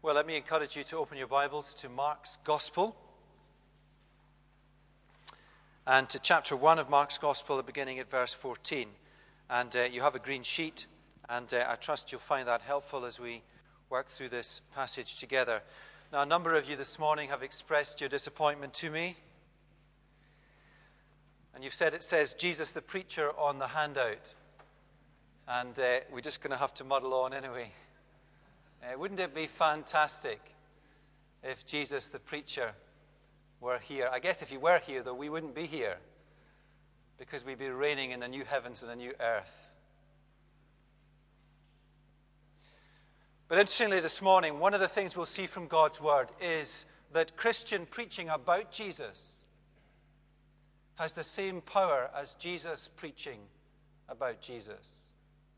Well, let me encourage you to open your Bibles to Mark's Gospel and to chapter 1 of Mark's Gospel, beginning at verse 14. And you have a green sheet, and I trust you'll find that helpful as we work through this passage together. Now, a number of you this morning have expressed your disappointment to me. And you've said it says Jesus the preacher on the handout. And we're just going to have to muddle on anyway. Wouldn't it be fantastic if Jesus the preacher were here? I guess if he were here, though, we wouldn't be here because we'd be reigning in the new heavens and a new earth. But interestingly, this morning, one of the things we'll see from God's Word is that Christian preaching about Jesus has the same power as Jesus preaching about Jesus.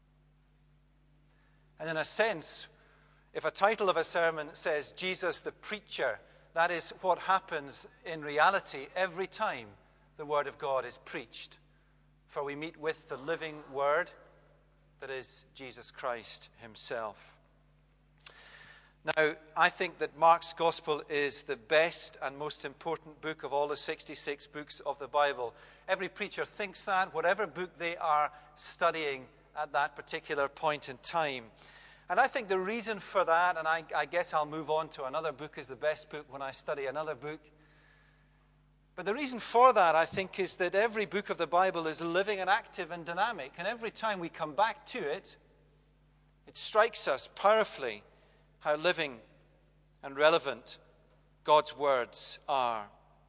And in a sense, if a title of a sermon says Jesus the preacher, that is what happens in reality every time the Word of God is preached. For we meet with the living Word that is Jesus Christ himself. Now, I think that Mark's Gospel is the best and most important book of all the 66 books of the Bible. Every preacher thinks that, whatever book they are studying at that particular point in time. And I think the reason for that, and I guess I'll move on to another book is the best book when I study another book. But the reason for that, I think, is that every book of the Bible is living and active and dynamic. And every time we come back to it, it strikes us powerfully how living and relevant God's words are.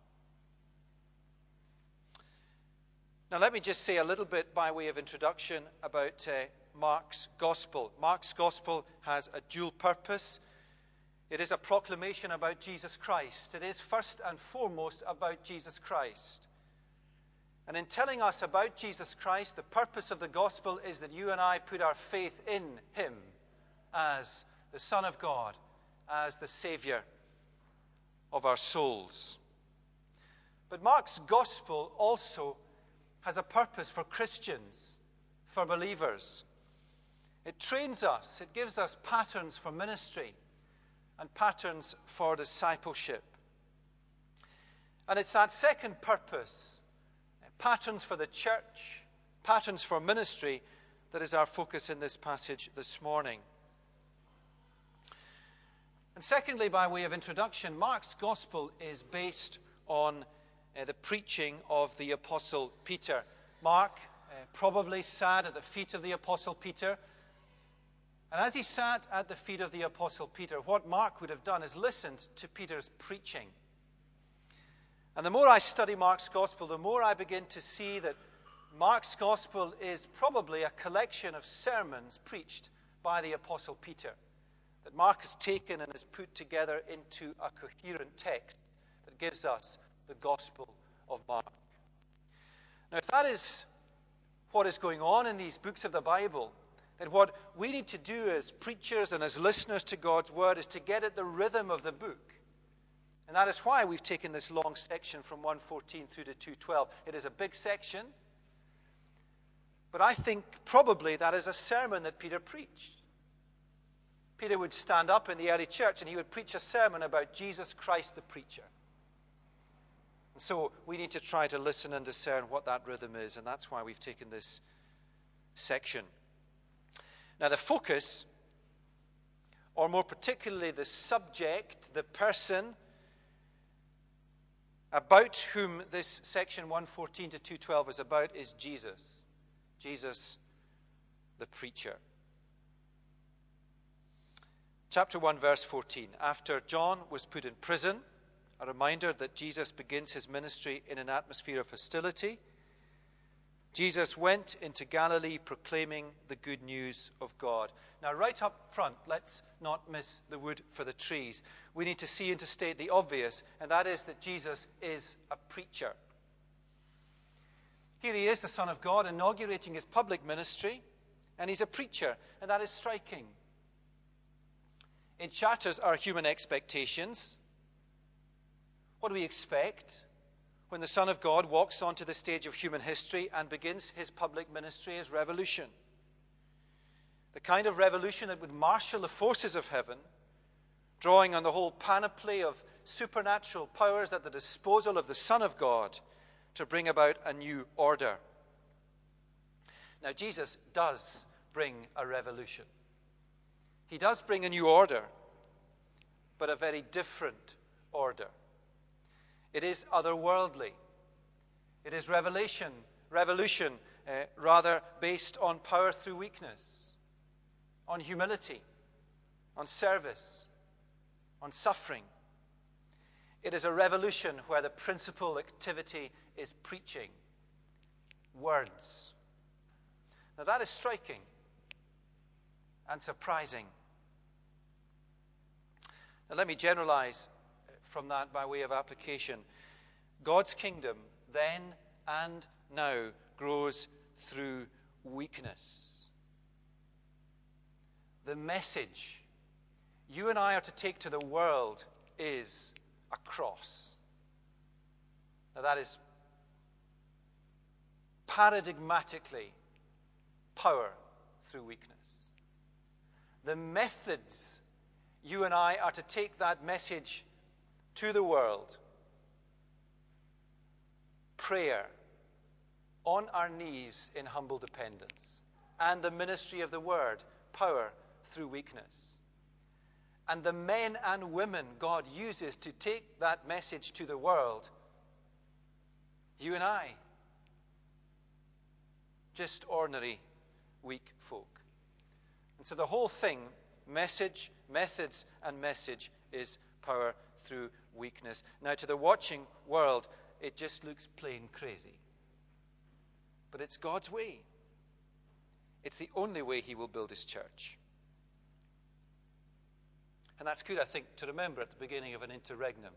Now, let me just say a little bit by way of introduction about Mark's Gospel. Mark's Gospel has a dual purpose. It is a proclamation about Jesus Christ. It is first and foremost about Jesus Christ. And in telling us about Jesus Christ, the purpose of the Gospel is that you and I put our faith in him as the Son of God, as the Savior of our souls. But Mark's Gospel also has a purpose for Christians, for believers. It trains us, it gives us patterns for ministry and patterns for discipleship. And it's that second purpose, patterns for the church, patterns for ministry, that is our focus in this passage this morning. And secondly, by way of introduction, Mark's Gospel is based on the preaching of the Apostle Peter. Mark probably sat at the feet of the Apostle Peter. And as he sat at the feet of the Apostle Peter, what Mark would have done is listened to Peter's preaching. And the more I study Mark's Gospel, the more I begin to see that Mark's Gospel is probably a collection of sermons preached by the Apostle Peter, that Mark has taken and has put together into a coherent text that gives us the Gospel of Mark. Now, if that is what is going on in these books of the Bible, then what we need to do as preachers and as listeners to God's Word is to get at the rhythm of the book. And that is why we've taken this long section from 1:14 through to 2:12. It is a big section, but I think probably that is a sermon that Peter preached. Peter would stand up in the early church and he would preach a sermon about Jesus Christ the preacher. And so we need to try to listen and discern what that rhythm is, and that's why we've taken this section. Now, the focus, or more particularly the subject, the person about whom this section 1:14 to 2:12 is about, is Jesus. Jesus the preacher. Chapter 1, verse 14. After John was put in prison, a reminder that Jesus begins his ministry in an atmosphere of hostility, Jesus went into Galilee proclaiming the good news of God. Now, right up front, let's not miss the wood for the trees. We need to see and to state the obvious, and that is that Jesus is a preacher. Here he is, the Son of God, inaugurating his public ministry, and he's a preacher, and that is striking. It shatters our human expectations. What do we expect when the Son of God walks onto the stage of human history and begins his public ministry as revolution? The kind of revolution that would marshal the forces of heaven, drawing on the whole panoply of supernatural powers at the disposal of the Son of God to bring about a new order. Now, Jesus does bring a revolution. He does bring a new order, but a very different order. It is otherworldly. It is revolution rather based on power through weakness, on humility, on service, on suffering. It is a revolution where the principal activity is preaching, words. Now that is striking and surprising. Now let me generalize from that by way of application. God's kingdom then and now grows through weakness. The message you and I are to take to the world is a cross. Now that is paradigmatically power through weakness. The methods you and I are to take that message to the world: prayer, on our knees in humble dependence, and the ministry of the word, power through weakness. And the men and women God uses to take that message to the world, you and I, just ordinary weak folk. And so the whole thing, message, methods, and message, is power through weakness. Now, to the watching world, it just looks plain crazy. But it's God's way. It's the only way he will build his church. And that's good, I think, to remember at the beginning of an interregnum.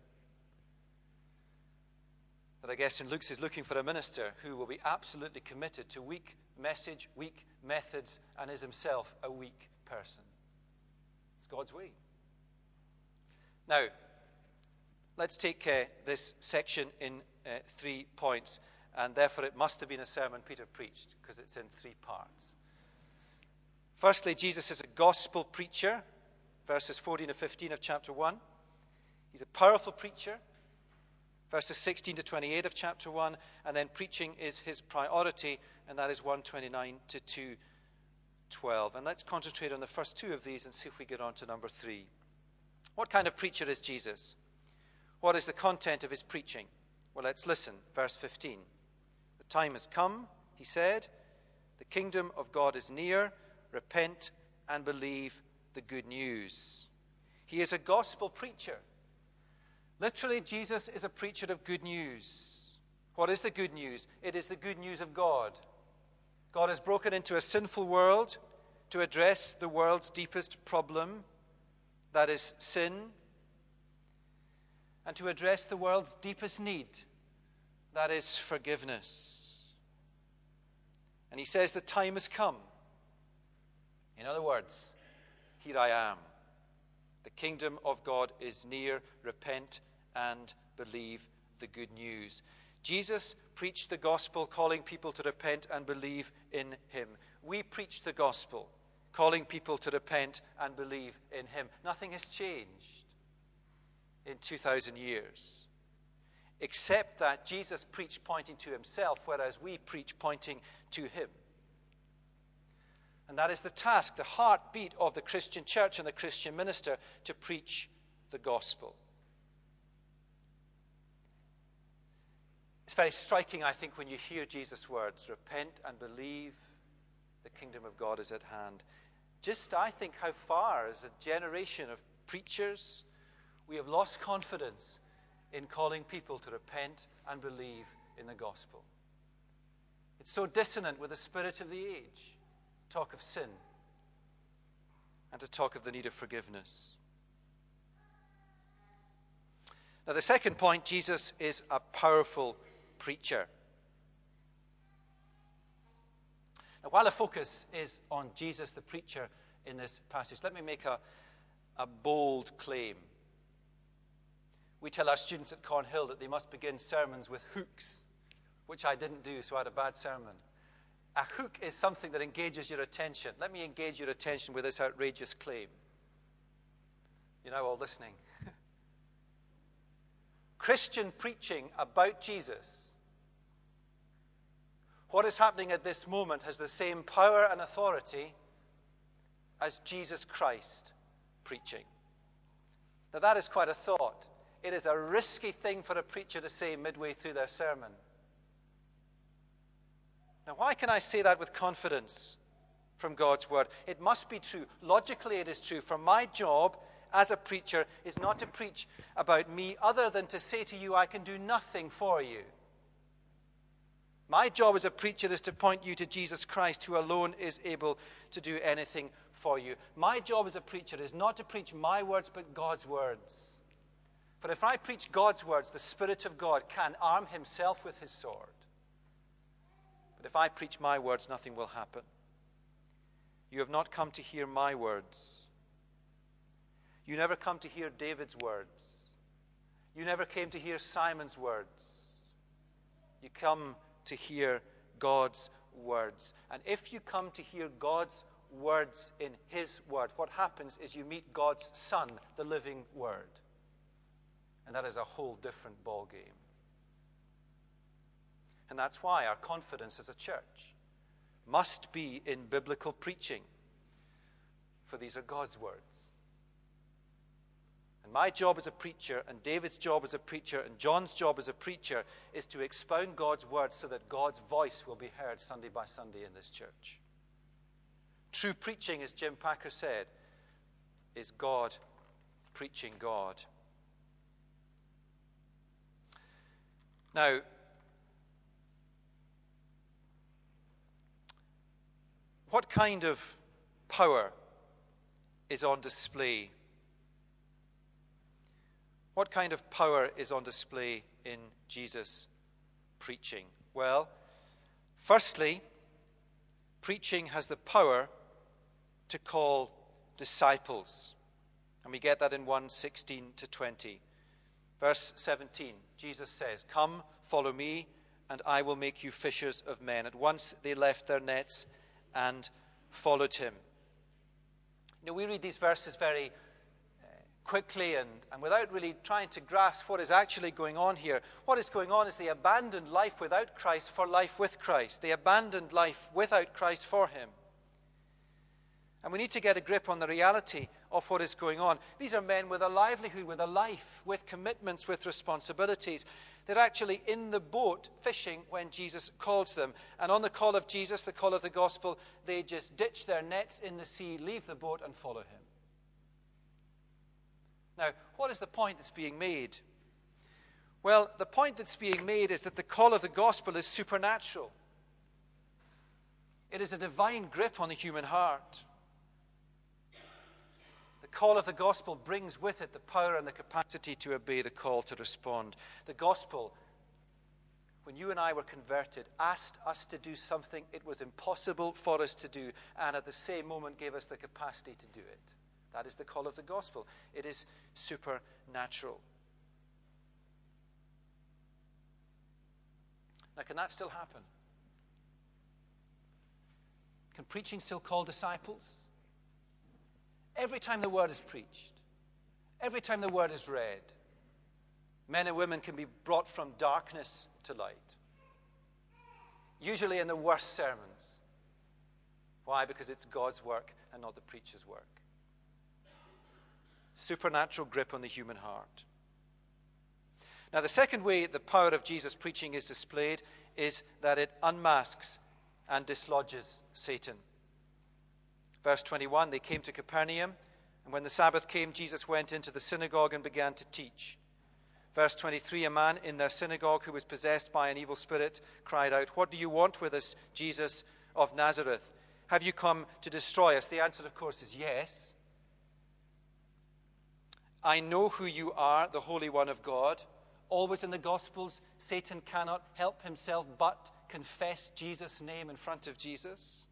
That I guess in Luke's is looking for a minister who will be absolutely committed to weak message, weak methods, and is himself a weak person. It's God's way. Now, let's take this section in 3 points. And therefore it must have been a sermon Peter preached, because it's in 3 parts. Firstly, Jesus is a gospel preacher, verses 14 to 15 of chapter 1. He's a powerful preacher, verses 16 to 28 of chapter 1. And then preaching is his priority, and that is 1:29 to 2:12. And let's concentrate on the first 2 of these and see if we get on to number 3. What kind of preacher is Jesus? What is the content of his preaching? Well, let's listen. Verse 15. The time has come, he said. The kingdom of God is near. Repent and believe the good news. He is a gospel preacher. Literally, Jesus is a preacher of good news. What is the good news? It is the good news of God. God has broken into a sinful world to address the world's deepest problem, that is sin, and to address the world's deepest need, that is forgiveness. And he says the time has come. In other words, here I am. The kingdom of God is near. Repent and believe the good news. Jesus preached the gospel, calling people to repent and believe in him. We preach the gospel, calling people to repent and believe in him. Nothing has changed in 2,000 years, except that Jesus preached pointing to himself, whereas we preach pointing to him. And that is the task, the heartbeat of the Christian church and the Christian minister, to preach the gospel. It's very striking, I think, when you hear Jesus' words, repent and believe, the kingdom of God is at hand. Just, I think, how far as a generation of preachers we have lost confidence in calling people to repent and believe in the gospel. It's so dissonant with the spirit of the age. Talk of sin and to talk of the need of forgiveness. Now, the second point, Jesus is a powerful preacher. Now, while the focus is on Jesus the preacher in this passage, let me make a bold claim. We tell our students at Cornhill that they must begin sermons with hooks, which I didn't do, so I had a bad sermon. A hook is something that engages your attention. Let me engage your attention with this outrageous claim. You're now all listening. Christian preaching about Jesus, what is happening at this moment has the same power and authority as Jesus Christ preaching. Now that is quite a thought. It is a risky thing for a preacher to say midway through their sermon. Now why can I say that with confidence from God's word? It must be true. Logically it is true. For my job as a preacher is not to preach about me other than to say to you, I can do nothing for you. My job as a preacher is to point you to Jesus Christ, who alone is able to do anything for you. My job as a preacher is not to preach my words, but God's words. For if I preach God's words, the Spirit of God can arm himself with his sword. But if I preach my words, nothing will happen. You have not come to hear my words. You never come to hear David's words. You never came to hear Simon's words. You come to hear God's words. And if you come to hear God's words in his word, what happens is you meet God's Son, the living word. And that is a whole different ballgame. And that's why our confidence as a church must be in biblical preaching. For these are God's words. And my job as a preacher, and David's job as a preacher, and John's job as a preacher is to expound God's word so that God's voice will be heard Sunday by Sunday in this church. True preaching, as Jim Packer said, is God preaching God. Now, what kind of power is on display? What kind of power is on display in Jesus' preaching? Well, firstly, preaching has the power to call disciples. And we get that in 1:16-20. Verse 17, Jesus says, "Come, follow me, and I will make you fishers of men." At once they left their nets and followed him. You know, we read these verses very quickly and without really trying to grasp what is actually going on here. What is going on is they abandoned life without Christ for life with Christ. They abandoned life without Christ for him. And we need to get a grip on the reality of what is going on. These are men with a livelihood, with a life, with commitments, with responsibilities. They're actually in the boat fishing when Jesus calls them. And on the call of Jesus, the call of the gospel, they just ditch their nets in the sea, leave the boat, and follow him. Now, what is the point that's being made? Well, the point that's being made is that the call of the gospel is supernatural. It is a divine grip on the human heart. The call of the gospel brings with it the power and the capacity to obey the call to respond. The gospel, when you and I were converted, asked us to do something it was impossible for us to do, and at the same moment gave us the capacity to do it. That is the call of the gospel. It is supernatural. Now, can that still happen? Can preaching still call disciples? Every time the word is preached, every time the word is read, men and women can be brought from darkness to light. Usually in the worst sermons. Why? Because it's God's work and not the preacher's work. Supernatural grip on the human heart. Now, the second way the power of Jesus' preaching is displayed is that it unmasks and dislodges Satan. Verse 21, they came to Capernaum, and when the Sabbath came, Jesus went into the synagogue and began to teach. Verse 23, a man in their synagogue who was possessed by an evil spirit cried out, "What do you want with us, Jesus of Nazareth? Have you come to destroy us?" The answer, of course, is yes. "I know who you are, the Holy One of God." Always in the Gospels, Satan cannot help himself but confess Jesus' name in front of Jesus.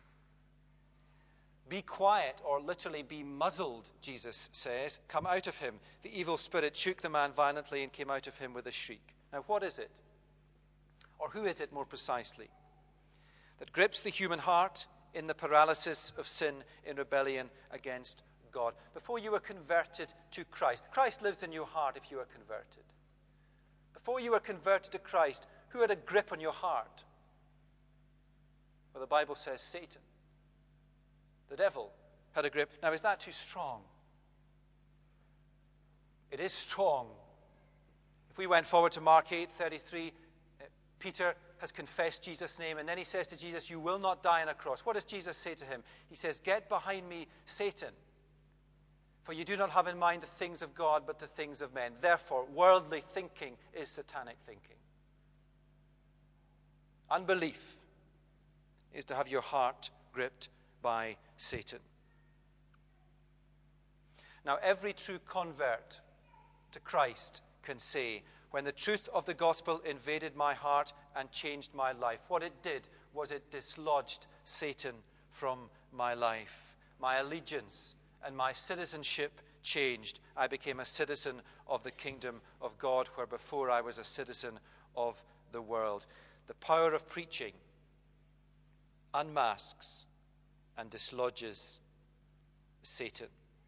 "Be quiet," or literally be muzzled, Jesus says. "Come out of him." The evil spirit shook the man violently and came out of him with a shriek. Now, what is it? Or who is it, more precisely, that grips the human heart in the paralysis of sin in rebellion against God, before you were converted to Christ. Christ lives in your heart if you are converted. Before you were converted to Christ, who had a grip on your heart? Well, the Bible says Satan. The devil had a grip. Now, is that too strong? It is strong. If we went forward to Mark 8:33, Peter has confessed Jesus' name, and then he says to Jesus, "You will not die on a cross." What does Jesus say to him? He says, "Get behind me, Satan, for you do not have in mind the things of God, but the things of men." Therefore, worldly thinking is satanic thinking. Unbelief is to have your heart gripped by Satan. Now, every true convert to Christ can say, when the truth of the gospel invaded my heart and changed my life, what it did was it dislodged Satan from my life. My allegiance and my citizenship changed. I became a citizen of the kingdom of God, where before I was a citizen of the world. The power of preaching unmasks and dislodges Satan.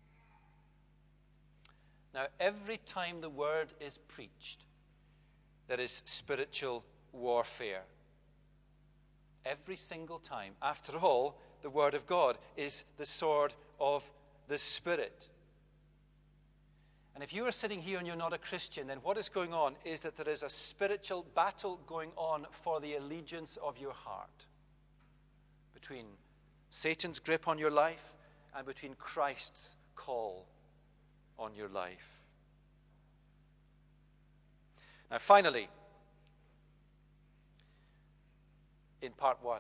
Now, every time the word is preached, there is spiritual warfare. Every single time. After all, the word of God is the sword of the Spirit. And if you are sitting here and you're not a Christian, then what is going on is that there is a spiritual battle going on for the allegiance of your heart, between Satan's grip on your life and between Christ's call on your life. Now, finally, in part 1,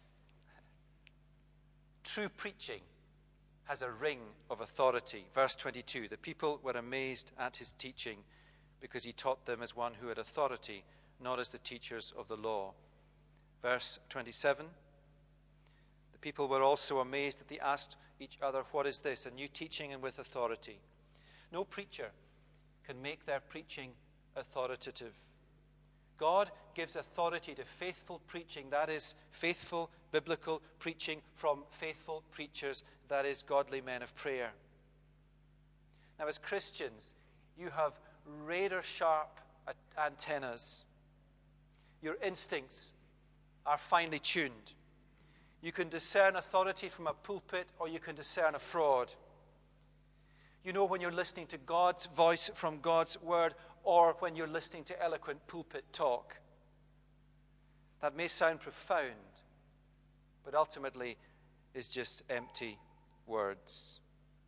true preaching has a ring of authority. Verse 22, the people were amazed at his teaching because he taught them as one who had authority, not as the teachers of the law. Verse 27, the people were also amazed that they asked each other, "What is this? A new teaching and with authority." No preacher can make their preaching authoritative. God gives authority to faithful preaching, that is faithful biblical preaching from faithful preachers, that is godly men of prayer. Now, as Christians, you have radar sharp antennas. Your instincts are finely tuned. You can discern authority from a pulpit, or you can discern a fraud. You know when you're listening to God's voice from God's word, or when you're listening to eloquent pulpit talk. That may sound profound, but ultimately is just empty words.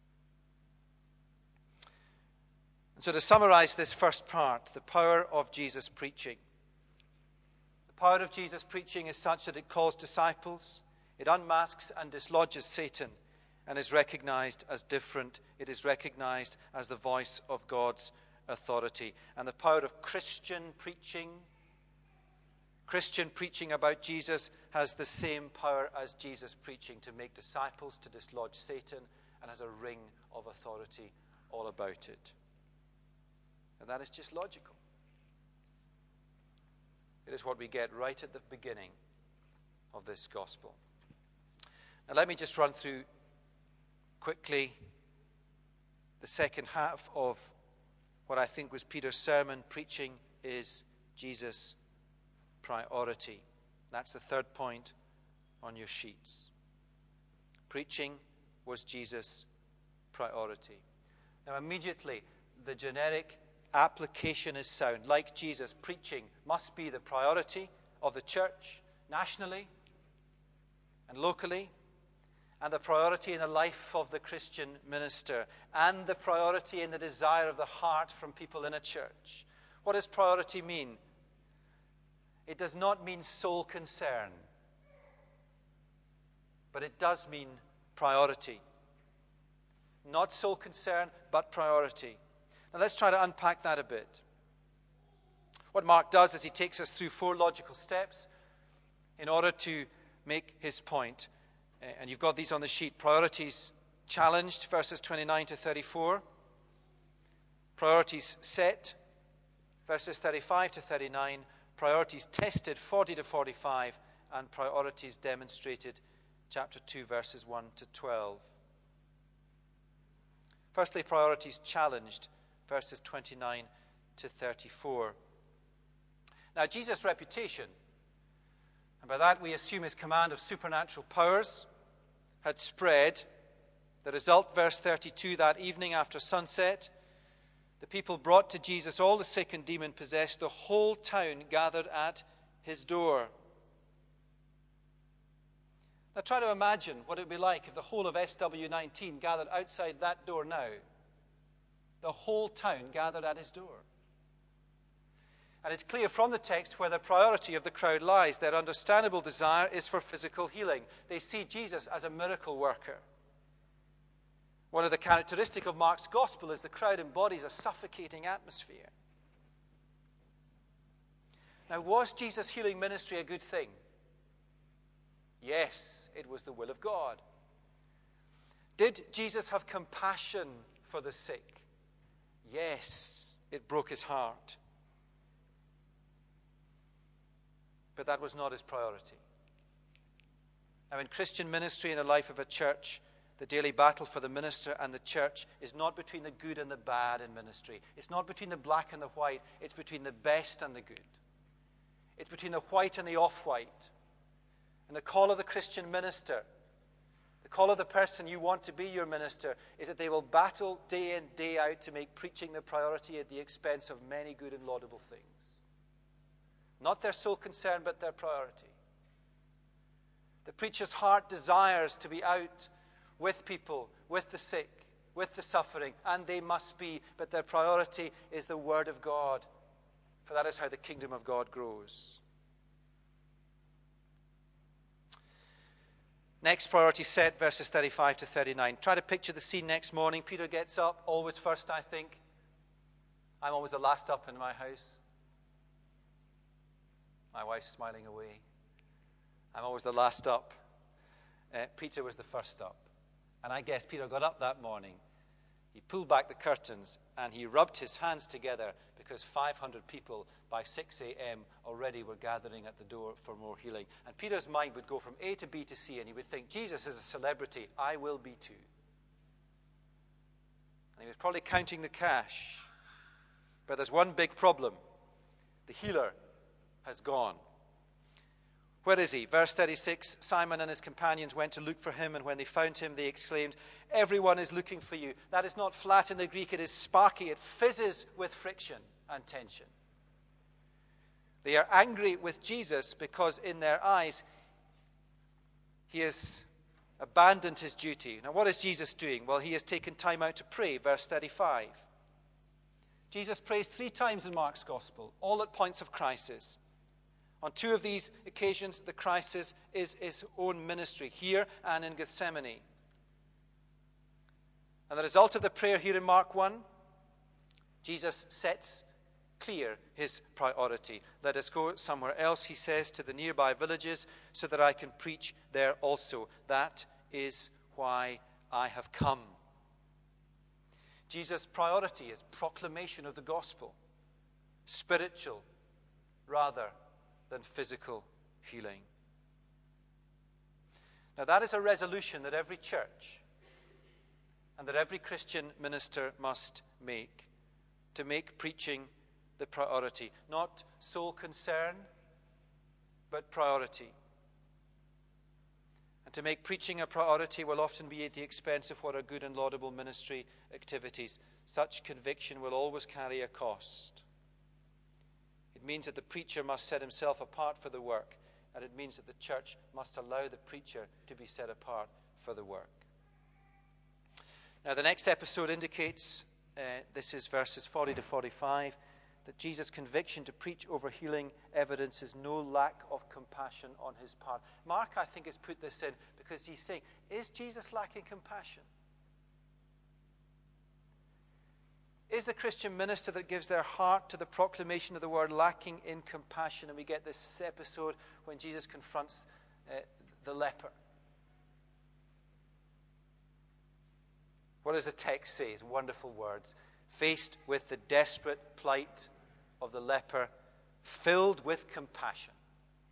And so to summarize this first part, the power of Jesus' preaching. The power of Jesus' preaching is such that it calls disciples, it unmasks and dislodges Satan, and is recognized as different. It is recognized as the voice of God's authority. And the power of Christian preaching about Jesus has the same power as Jesus preaching, to make disciples, to dislodge Satan, and has a ring of authority all about it. And that is just logical. It is what we get right at the beginning of this gospel. Now let me just run through quickly the second half of what I think was Peter's sermon. Preaching is Jesus' priority. That's the third point on your sheets. Preaching was Jesus' priority. Now immediately, the generic application is sound. Like Jesus, preaching must be the priority of the church, nationally and locally, and the priority in the life of the Christian minister, and the priority in the desire of the heart from people in a church. What does priority mean? It does not mean sole concern, but it does mean priority. Not sole concern, but priority. Now let's try to unpack that a bit. What Mark does is he takes us through 4 logical steps in order to make his point. And you've got these on the sheet. Priorities challenged, verses 29 to 34. Priorities set, verses 35 to 39. Priorities tested, 40 to 45. And priorities demonstrated, chapter 2, verses 1 to 12. Firstly, priorities challenged, verses 29 to 34. Now, Jesus' reputation, and by that we assume his command of supernatural powers, had spread. The result, verse 32, that evening after sunset, the people brought to Jesus all the sick and demon-possessed. The whole town gathered at his door. Now try to imagine what it would be like if the whole of SW19 gathered outside that door now. The whole town gathered at his door. And it's clear from the text where the priority of the crowd lies. Their understandable desire is for physical healing. They see Jesus as a miracle worker. One of the characteristics of Mark's gospel is the crowd embodies a suffocating atmosphere. Now, was Jesus' healing ministry a good thing? Yes, it was the will of God. Did Jesus have compassion for the sick? Yes, it broke his heart. But that was not his priority. Now, in Christian ministry, in the life of a church, the daily battle for the minister and the church is not between the good and the bad in ministry. It's not between the black and the white. It's between the best and the good. It's between the white and the off-white. And the call of the Christian minister, the call of the person you want to be your minister, is that they will battle day in, day out to make preaching the priority at the expense of many good and laudable things. Not their sole concern, but their priority. The preacher's heart desires to be out with people, with the sick, with the suffering, and they must be, but their priority is the Word of God, for that is how the kingdom of God grows. Next priority set, verses 35 to 39. Try to picture the scene next morning. Peter gets up, always first, I think. I'm always the last up in my house. My wife's smiling away. I'm always the last up. Peter was the first up. And I guess Peter got up that morning. He pulled back the curtains and he rubbed his hands together because 500 people by 6 a.m. already were gathering at the door for more healing. And Peter's mind would go from A to B to C, and he would think, Jesus is a celebrity. I will be too. And he was probably counting the cash. But there's one big problem. The healer has gone. Where is he? Verse 36, Simon and his companions went to look for him, and when they found him, they exclaimed, everyone is looking for you. That is not flat in the Greek, it is sparky. It fizzes with friction and tension. They are angry with Jesus because in their eyes, he has abandoned his duty. Now, what is Jesus doing? Well, he has taken time out to pray, verse 35. Jesus prays 3 times in Mark's gospel, all at points of crisis. On 2 of these occasions, the crisis is his own ministry, here and in Gethsemane. And the result of the prayer here in Mark 1, Jesus sets clear his priority. Let us go somewhere else, he says, to the nearby villages, so that I can preach there also. That is why I have come. Jesus' priority is proclamation of the gospel, spiritual rather than physical healing. Now that is a resolution that every church and that every Christian minister must make, to make preaching the priority. Not sole concern, but priority. And to make preaching a priority will often be at the expense of what are good and laudable ministry activities. Such conviction will always carry a cost. It means that the preacher must set himself apart for the work, and it means that the church must allow the preacher to be set apart for the work. Now, the next episode indicates, this is verses 40 to 45, that Jesus' conviction to preach over healing evidences no lack of compassion on his part. Mark, I think, has put this in because he's saying, is Jesus lacking compassion? Is the Christian minister that gives their heart to the proclamation of the word lacking in compassion? And we get this episode when Jesus confronts the leper. What does the text say? It's wonderful words. Faced with the desperate plight of the leper, filled with compassion,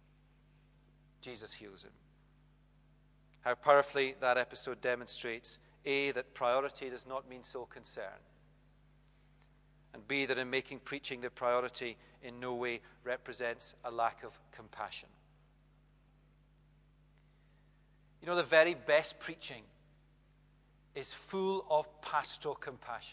Jesus heals him. How powerfully that episode demonstrates A, that priority does not mean sole concern. And B, that in making preaching the priority in no way represents a lack of compassion. You know, the very best preaching is full of pastoral compassion.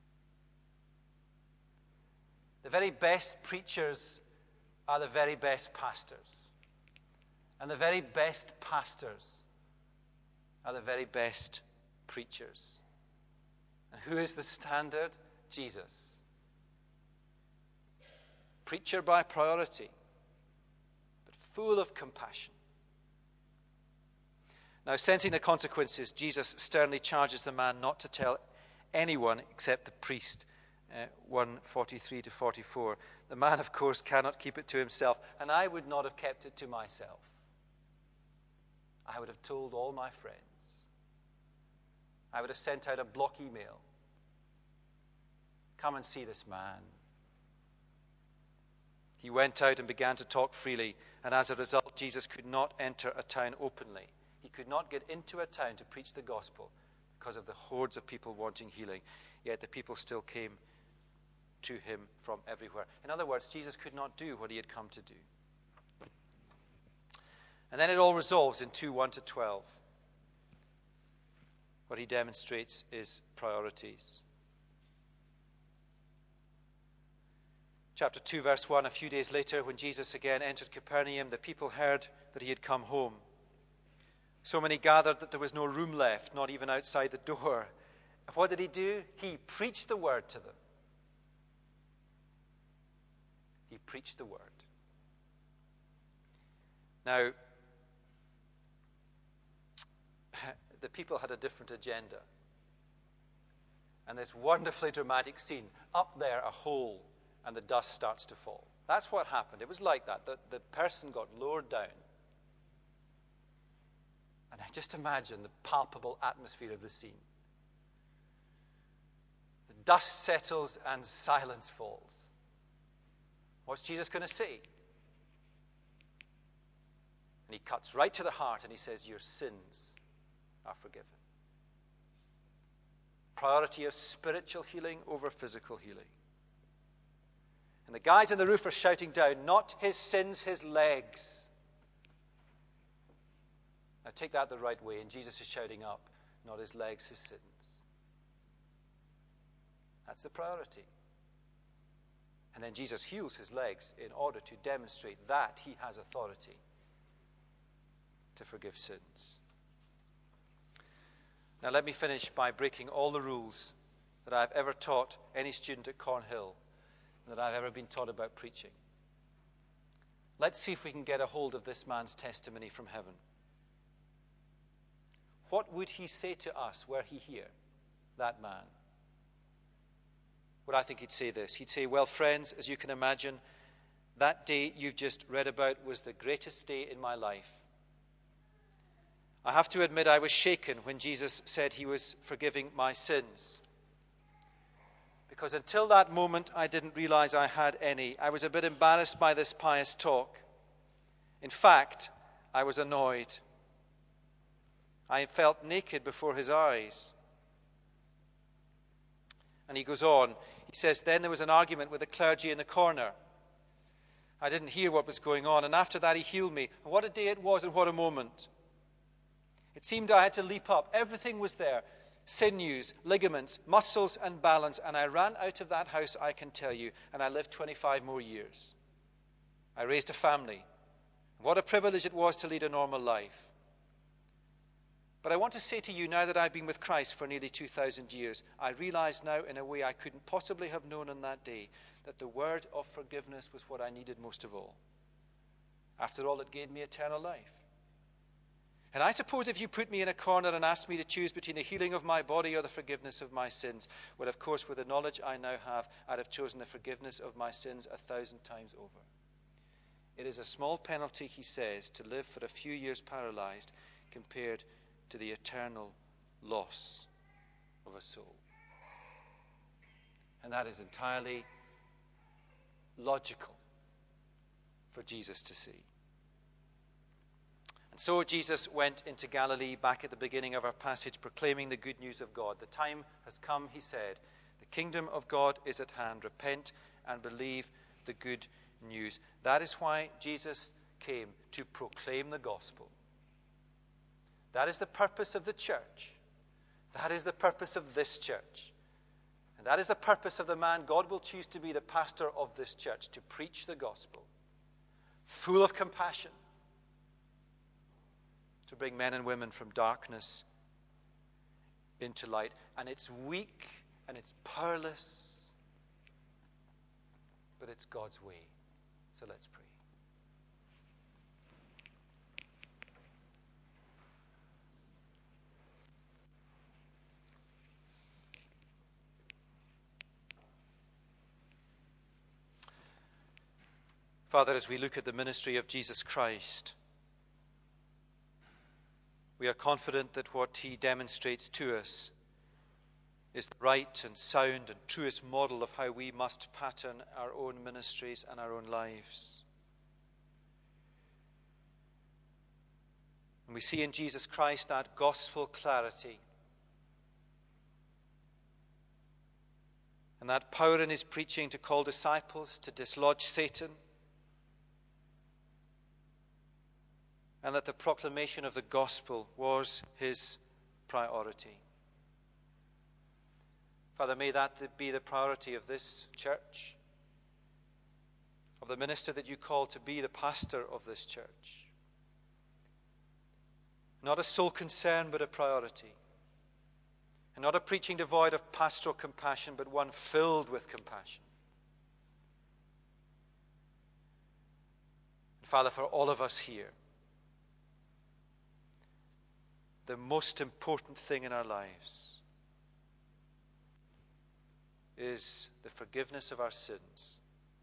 The very best preachers are the very best pastors. And the very best pastors are the very best preachers. And who is the standard? Jesus. Preacher by priority, but full of compassion. Now, sensing the consequences, Jesus sternly charges the man not to tell anyone except the priest. 1:43 to 44. The man, of course, cannot keep it to himself, and I would not have kept it to myself. I would have told all my friends. I would have sent out a block email. Come and see this man. He went out and began to talk freely, and as a result, Jesus could not enter a town openly. He could not get into a town to preach the gospel because of the hordes of people wanting healing. Yet the people still came to him from everywhere. In other words, Jesus could not do what he had come to do. And then it all resolves in 2:1 to 12. What he demonstrates is priorities. Chapter 2, verse 1, a few days later, when Jesus again entered Capernaum, the people heard that he had come home. So many gathered that there was no room left, not even outside the door. What did he do? He preached the word to them. He preached the word. Now, the people had a different agenda. And this wonderfully dramatic scene, up there, a hole, and the dust starts to fall. That's what happened. It was like that. The person got lowered down. And I just imagine the palpable atmosphere of the scene. The dust settles and silence falls. What's Jesus going to say? And he cuts right to the heart and he says, your sins are forgiven. Priority of spiritual healing over physical healing. And the guys on the roof are shouting down, not his sins, his legs. Now take that the right way, and Jesus is shouting up, not his legs, his sins. That's the priority. And then Jesus heals his legs in order to demonstrate that he has authority to forgive sins. Now let me finish by breaking all the rules that I've ever taught any student at Cornhill and that I've ever been taught about preaching. Let's see if we can get a hold of this man's testimony from heaven. What would he say to us were he here, that man? Well, I think he'd say this. He'd say, well, friends, as you can imagine, that day you've just read about was the greatest day in my life. I have to admit I was shaken when Jesus said he was forgiving my sins. Because until that moment, I didn't realize I had any. I was a bit embarrassed by this pious talk. In fact, I was annoyed. I felt naked before his eyes. And he goes on. He says, then there was an argument with the clergy in the corner. I didn't hear what was going on. And after that, he healed me. And what a day it was and what a moment. It seemed I had to leap up. Everything was there. Sinews, ligaments, muscles, and balance. And I ran out of that house, I can tell you. And I lived 25 more years. I raised a family. What a privilege it was to lead a normal life. But I want to say to you, now that I've been with Christ for nearly 2,000 years, I realize now in a way I couldn't possibly have known on that day that the word of forgiveness was what I needed most of all. After all, it gave me eternal life. And I suppose if you put me in a corner and asked me to choose between the healing of my body or the forgiveness of my sins, well, of course, with the knowledge I now have, I'd have chosen the forgiveness of my sins 1,000 times over. It is a small penalty, he says, to live for a few years paralyzed compared to the eternal loss of a soul. And that is entirely logical for Jesus to see. And so Jesus went into Galilee, back at the beginning of our passage, proclaiming the good news of God. The time has come, he said. The kingdom of God is at hand. Repent and believe the good news. That is why Jesus came, to proclaim the gospel. That is the purpose of the church. That is the purpose of this church. And that is the purpose of the man God will choose to be the pastor of this church, to preach the gospel, full of compassion, to bring men and women from darkness into light. And it's weak and it's powerless, but it's God's way. So let's pray. Father, as we look at the ministry of Jesus Christ, we are confident that what he demonstrates to us is the right and sound and truest model of how we must pattern our own ministries and our own lives. And we see in Jesus Christ that gospel clarity and that power in his preaching to call disciples, to dislodge Satan, and that the proclamation of the gospel was his priority. Father, may that be the priority of this church, of the minister that you call to be the pastor of this church. Not a sole concern, but a priority. And not a preaching devoid of pastoral compassion, but one filled with compassion. And Father, for all of us here, the most important thing in our lives is the forgiveness of our sins,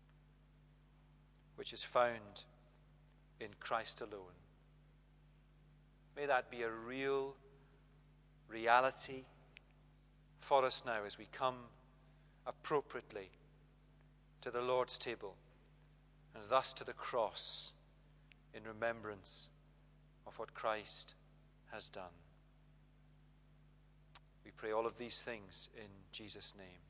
which is found in Christ alone. May that be a real reality for us now as we come appropriately to the Lord's table and thus to the cross in remembrance of what Christ has done. We pray all of these things in Jesus' name.